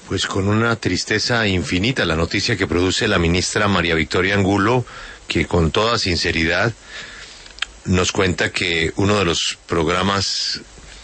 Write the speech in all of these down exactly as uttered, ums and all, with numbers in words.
Pues con una tristeza infinita la noticia que produce la ministra María Victoria Angulo, que con toda sinceridad nos cuenta que uno de los programas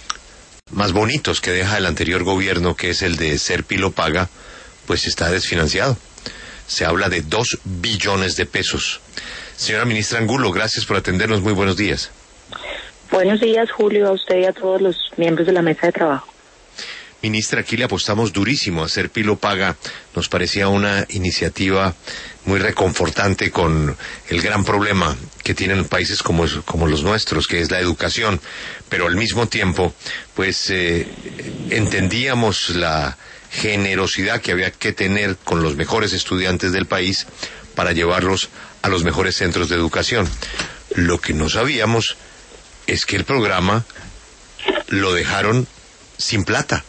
más bonitos que deja el anterior gobierno, que es el de Ser Pilo Paga, pues está desfinanciado. Se habla de dos billones de pesos. Señora ministra Angulo, gracias por atendernos. Muy buenos días. Buenos días, Julio, a usted y a todos los miembros de la mesa de trabajo. Ministra, aquí le apostamos durísimo a Ser Pilo Paga. Nos parecía una iniciativa muy reconfortante con el gran problema que tienen países como, como los nuestros, que es la educación. Pero al mismo tiempo, pues eh, entendíamos la generosidad que había que tener con los mejores estudiantes del país para llevarlos a los mejores centros de educación. Lo que no sabíamos es que el programa lo dejaron sin plata.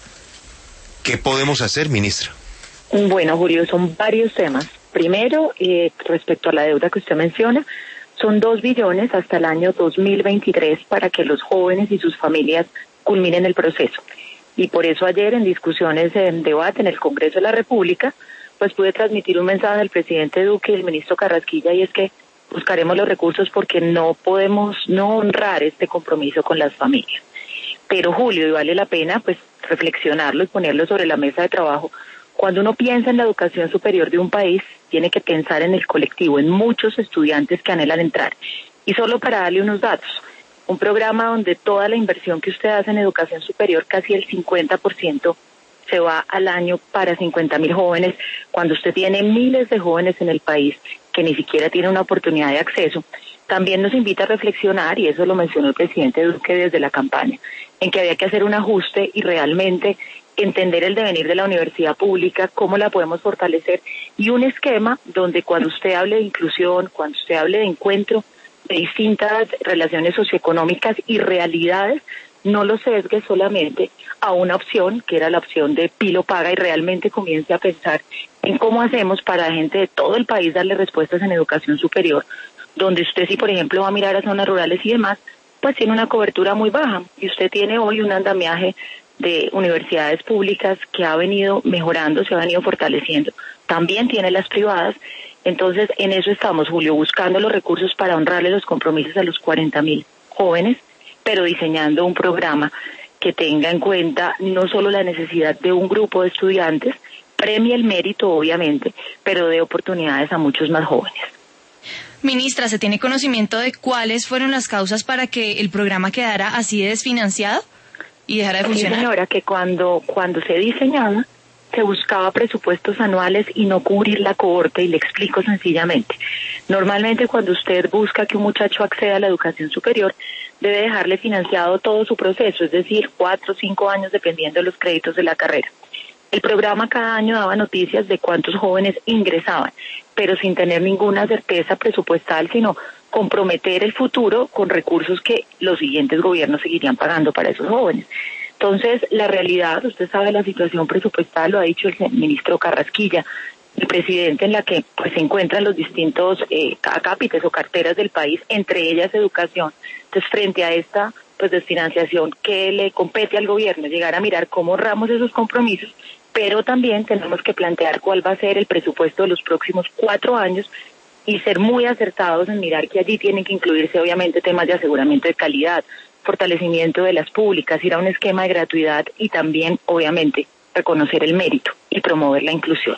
¿Qué podemos hacer, ministra? Bueno, Julio, son varios temas. Primero, eh, respecto a la deuda que usted menciona, son dos billones hasta el año dos mil veintitrés para que los jóvenes y sus familias culminen el proceso. Y por eso ayer en discusiones en debate en el Congreso de la República, pues pude transmitir un mensaje del presidente Duque y del ministro Carrasquilla, y es que buscaremos los recursos porque no podemos no honrar este compromiso con las familias. Pero, Julio, y vale la pena pues reflexionarlo y ponerlo sobre la mesa de trabajo, cuando uno piensa en la educación superior de un país, tiene que pensar en el colectivo, en muchos estudiantes que anhelan entrar. Y solo para darle unos datos, un programa donde toda la inversión que usted hace en educación superior, casi el cincuenta por ciento, se va al año para cincuenta mil jóvenes, cuando usted tiene miles de jóvenes en el país que ni siquiera tienen una oportunidad de acceso. También nos invita a reflexionar, y eso lo mencionó el presidente Duque desde la campaña, en que había que hacer un ajuste y realmente entender el devenir de la universidad pública, cómo la podemos fortalecer, y un esquema donde cuando usted hable de inclusión, cuando usted hable de encuentro de distintas relaciones socioeconómicas y realidades, no lo sesgue solamente a una opción, que era la opción de Pilo Paga, y realmente comience a pensar en cómo hacemos para la gente de todo el país darle respuestas en educación superior, donde usted, si por ejemplo va a mirar a zonas rurales y demás, pues tiene una cobertura muy baja, y usted tiene hoy un andamiaje de universidades públicas que ha venido mejorando, se ha venido fortaleciendo. También tiene las privadas. Entonces, en eso estamos, Julio, buscando los recursos para honrarle los compromisos a los cuarenta mil jóvenes, pero diseñando un programa que tenga en cuenta no solo la necesidad de un grupo de estudiantes, premie el mérito, obviamente, pero dé oportunidades a muchos más jóvenes. Ministra, ¿se tiene conocimiento de cuáles fueron las causas para que el programa quedara así de desfinanciado y dejara de funcionar? Sí, señora, que cuando, cuando se diseñaba, se buscaba presupuestos anuales y no cubrir la cohorte, y le explico sencillamente. Normalmente cuando usted busca que un muchacho acceda a la educación superior, debe dejarle financiado todo su proceso, es decir, cuatro o cinco años dependiendo de los créditos de la carrera. El programa cada año daba noticias de cuántos jóvenes ingresaban, pero sin tener ninguna certeza presupuestal, sino comprometer el futuro con recursos que los siguientes gobiernos seguirían pagando para esos jóvenes. Entonces, la realidad, usted sabe la situación presupuestal, lo ha dicho el ministro Carrasquilla, el presidente, en la que pues se encuentran los distintos eh, acápites o carteras del país, entre ellas educación. Entonces, frente a esta pues desfinanciación que le compete al gobierno, llegar a mirar cómo honramos esos compromisos, pero también tenemos que plantear cuál va a ser el presupuesto de los próximos cuatro años y ser muy acertados en mirar que allí tienen que incluirse obviamente temas de aseguramiento de calidad, fortalecimiento de las públicas, ir a un esquema de gratuidad y también obviamente reconocer el mérito y promover la inclusión.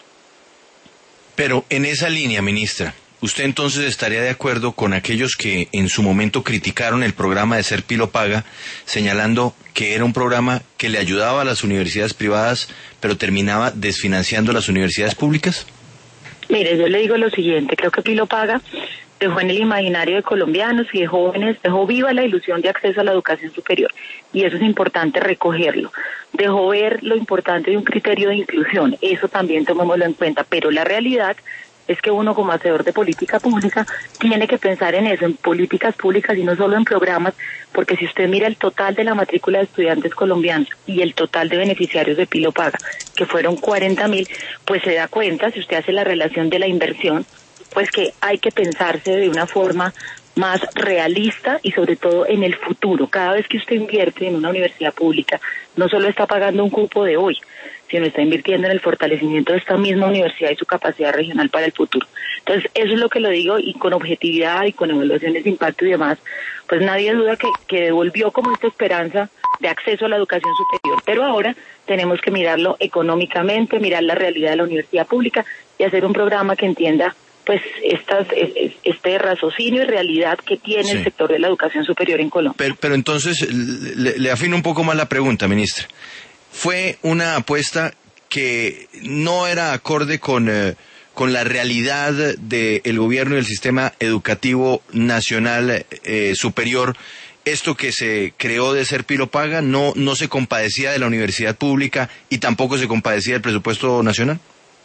Pero en esa línea, ministra, ¿usted entonces estaría de acuerdo con aquellos que en su momento criticaron el programa de Ser Pilo Paga, señalando que era un programa que le ayudaba a las universidades privadas, pero terminaba desfinanciando a las universidades públicas? Mire, yo le digo lo siguiente, creo que Pilo Paga dejó en el imaginario de colombianos y de jóvenes, dejó viva la ilusión de acceso a la educación superior, y eso es importante recogerlo. Dejó ver lo importante de un criterio de inclusión, eso también tomémoslo en cuenta, pero la realidad es que uno como hacedor de política pública tiene que pensar en eso, en políticas públicas y no solo en programas, porque si usted mira el total de la matrícula de estudiantes colombianos y el total de beneficiarios de Pilo Paga, que fueron cuarenta mil, pues se da cuenta, si usted hace la relación de la inversión, pues que hay que pensarse de una forma más realista y sobre todo en el futuro. Cada vez que usted invierte en una universidad pública, no solo está pagando un cupo de hoy, sino está invirtiendo en el fortalecimiento de esta misma universidad y su capacidad regional para el futuro. Entonces, eso es lo que lo digo, y con objetividad y con evaluaciones de impacto y demás, pues nadie duda que, que devolvió como esta esperanza de acceso a la educación superior. Pero ahora tenemos que mirarlo económicamente, mirar la realidad de la universidad pública y hacer un programa que entienda pues estas, este raciocinio y realidad que tiene sí. el sector de la educación superior en Colombia. Pero, pero entonces, le, le afino un poco más la pregunta, ministra. Fue una apuesta que no era acorde con, eh, con la realidad del gobierno y del sistema educativo nacional eh, superior. Esto que se creó de Ser Pilo Paga no, no se compadecía de la universidad pública y tampoco se compadecía del presupuesto nacional.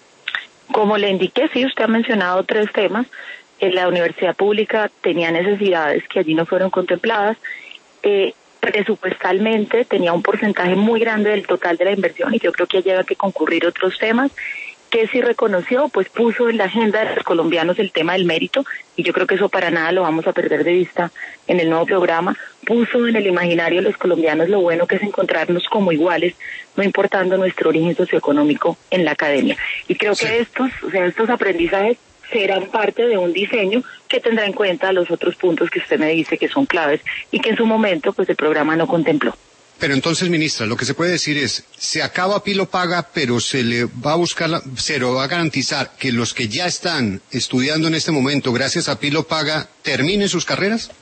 Como le indiqué, sí, usted ha mencionado tres temas. En la universidad pública tenía necesidades que allí no fueron contempladas. Eh, presupuestalmente tenía un porcentaje muy grande del total de la inversión y yo creo que allí había que concurrir otros temas. Que sí reconoció, pues puso en la agenda de los colombianos el tema del mérito, y yo creo que eso para nada lo vamos a perder de vista en el nuevo programa. Puso en el imaginario de los colombianos lo bueno que es encontrarnos como iguales, no importando nuestro origen socioeconómico en la academia. Y creo sí. que estos, o sea, estos aprendizajes serán parte de un diseño que tendrá en cuenta los otros puntos que usted me dice que son claves y que en su momento pues el programa no contempló. Pero entonces, ministra, lo que se puede decir es, se acaba Pilo Paga, pero se le va a buscar, la, se le va a garantizar que los que ya están estudiando en este momento, gracias a Pilo Paga, terminen sus carreras.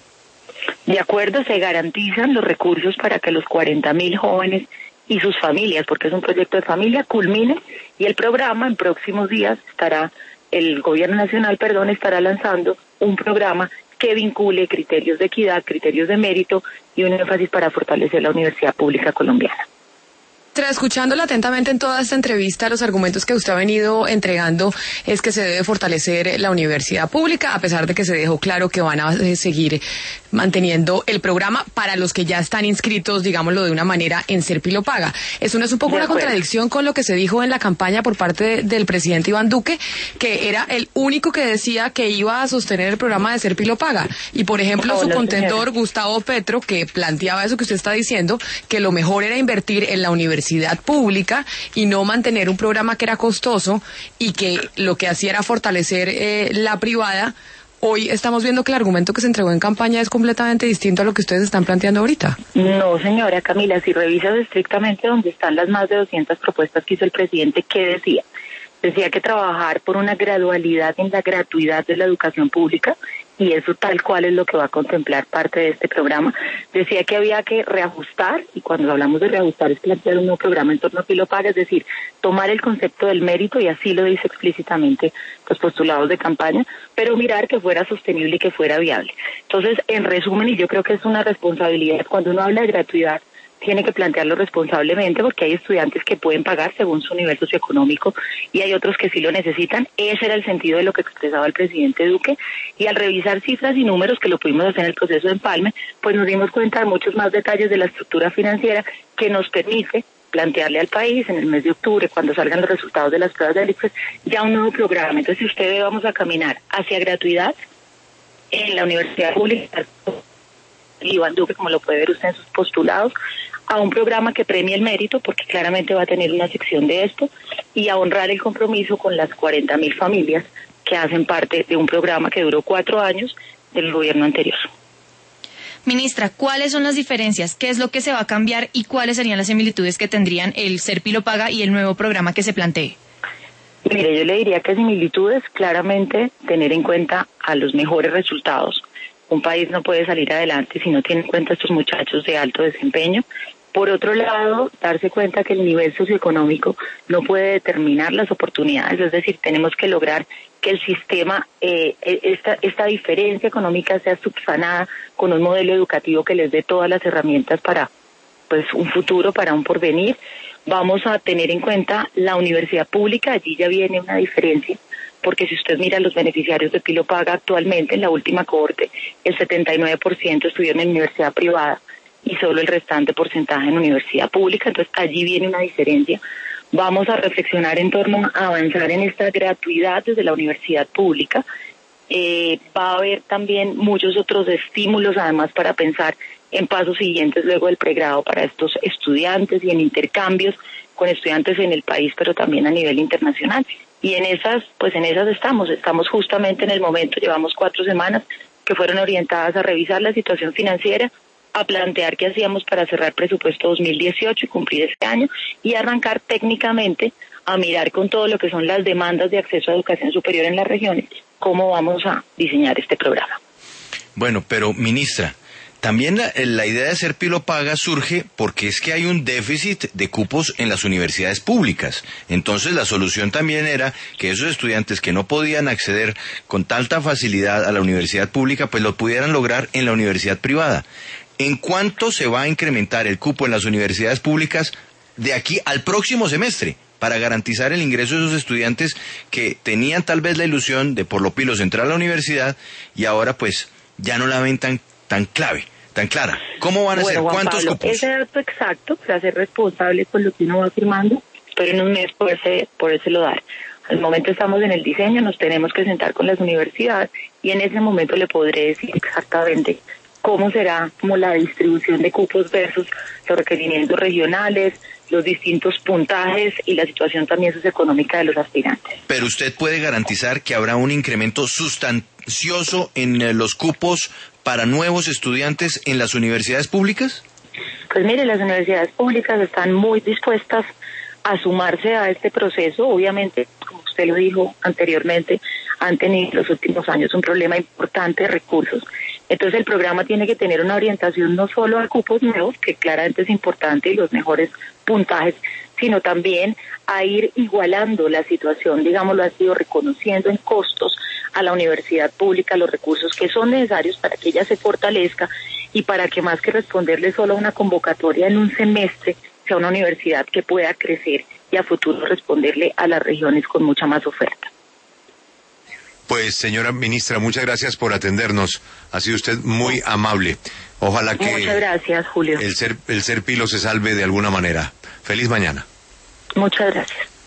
De acuerdo, se garantizan los recursos para que los cuarenta mil jóvenes y sus familias, porque es un proyecto de familia, culmine, y el programa en próximos días estará, el gobierno nacional, perdón, estará lanzando un programa que vincule criterios de equidad, criterios de mérito y un énfasis para fortalecer la universidad pública colombiana. Escuchándola atentamente en toda esta entrevista, los argumentos que usted ha venido entregando es que se debe fortalecer la universidad pública, a pesar de que se dejó claro que van a seguir manteniendo el programa para los que ya están inscritos, digámoslo de una manera, en Ser Pilo Paga. Eso no es un poco una contradicción con lo que se dijo en la campaña por parte de, del presidente Iván Duque, que era el único que decía que iba a sostener el programa de Ser Pilo Paga. Y, por ejemplo, Hola, su contendor, señora. Gustavo Petro, que planteaba eso que usted está diciendo, que lo mejor era invertir en la universidad pública y no mantener un programa que era costoso y que lo que hacía era fortalecer eh, la privada. Hoy estamos viendo que el argumento que se entregó en campaña es completamente distinto a lo que ustedes están planteando ahorita. No, señora Camila, si revisas estrictamente donde están las más de doscientas propuestas que hizo el presidente, ¿qué decía? Decía que trabajar por una gradualidad en la gratuidad de la educación pública, y eso tal cual es lo que va a contemplar parte de este programa. Decía que había que reajustar, y cuando hablamos de reajustar es plantear un nuevo programa en torno a Pilo Paga, es decir, tomar el concepto del mérito, y así lo dice explícitamente los postulados de campaña, pero mirar que fuera sostenible y que fuera viable. Entonces, en resumen, y yo creo que es una responsabilidad, cuando uno habla de gratuidad, tiene que plantearlo responsablemente, porque hay estudiantes que pueden pagar según su nivel socioeconómico y hay otros que sí lo necesitan. Ese era el sentido de lo que expresaba el presidente Duque, y al revisar cifras y números, que lo pudimos hacer en el proceso de empalme, pues nos dimos cuenta de muchos más detalles de la estructura financiera que nos permite plantearle al país en el mes de octubre, cuando salgan los resultados de las pruebas del ICFES, ya un nuevo programa. Entonces, si usted ve, vamos a caminar hacia gratuidad en la universidad pública, Iván Duque, como lo puede ver usted en sus postulados, a un programa que premie el mérito, porque claramente va a tener una sección de esto, y a honrar el compromiso con las cuarenta mil familias que hacen parte de un programa que duró cuatro años del gobierno anterior. Ministra, ¿cuáles son las diferencias? ¿Qué es lo que se va a cambiar y cuáles serían las similitudes que tendrían el Ser Pilo Paga y el nuevo programa que se plantee? Mire, yo le diría que similitudes, claramente tener en cuenta a los mejores resultados. Un país no puede salir adelante si no tiene en cuenta a estos muchachos de alto desempeño. Por otro lado, darse cuenta que el nivel socioeconómico no puede determinar las oportunidades, es decir, tenemos que lograr que el sistema, eh, esta, esta diferencia económica sea subsanada con un modelo educativo que les dé todas las herramientas para, pues, un futuro, para un porvenir. Vamos a tener en cuenta la universidad pública, allí ya viene una diferencia, porque si usted mira los beneficiarios de Pilo Paga actualmente, en la última cohorte, el setenta y nueve por ciento estuvieron en universidad privada y solo el restante porcentaje en universidad pública. Entonces allí viene una diferencia. Vamos a reflexionar en torno a avanzar en esta gratuidad desde la universidad pública Eh, va a haber también muchos otros estímulos, además, para pensar en pasos siguientes luego del pregrado para estos estudiantes y en intercambios con estudiantes en el país, pero también a nivel internacional. Y en esas, pues en esas estamos, estamos justamente en el momento, llevamos cuatro semanas que fueron orientadas a revisar la situación financiera, a plantear qué hacíamos para cerrar presupuesto dos mil dieciocho y cumplir este año, y arrancar técnicamente a mirar con todo lo que son las demandas de acceso a educación superior en las regiones, cómo vamos a diseñar este programa. Bueno, pero ministra, también la, la idea de hacer Pilo Paga surge porque es que hay un déficit de cupos en las universidades públicas. Entonces la solución también era que esos estudiantes que no podían acceder con tanta facilidad a la universidad pública, pues lo pudieran lograr en la universidad privada. ¿En cuánto se va a incrementar el cupo en las universidades públicas de aquí al próximo semestre para garantizar el ingreso de esos estudiantes que tenían tal vez la ilusión de por lo pilos entrar a la universidad y ahora pues ya no la ven tan, tan clave, tan clara? ¿Cómo van a bueno, ser? Juan ¿Cuántos Pablo, cupos? Ese dato exacto, para ser responsable con lo que uno va firmando, pero en un mes poderse, podérselo dar. Al momento estamos en el diseño, nos tenemos que sentar con las universidades y en ese momento le podré decir exactamente cómo será como la distribución de cupos versus los requerimientos regionales, los distintos puntajes y la situación también socioeconómica de los aspirantes. Pero usted puede garantizar que habrá un incremento sustancioso en eh, los cupos para nuevos estudiantes en las universidades públicas. Pues mire, las universidades públicas están muy dispuestas a sumarse a este proceso. Obviamente, como usted lo dijo anteriormente, han tenido en los últimos años un problema importante de recursos. Entonces el programa tiene que tener una orientación no solo a cupos nuevos, que claramente es importante, y los mejores puntajes, sino también a ir igualando la situación, digámoslo así, o reconociendo en costos a la universidad pública los recursos que son necesarios para que ella se fortalezca y para que más que responderle solo a una convocatoria en un semestre, sea una universidad que pueda crecer y a futuro responderle a las regiones con mucha más oferta. Pues, señora ministra, muchas gracias por atendernos. Ha sido usted muy amable. Ojalá que Muchas gracias, Julio. el ser, el ser Pilo se salve de alguna manera. Feliz mañana. Muchas gracias.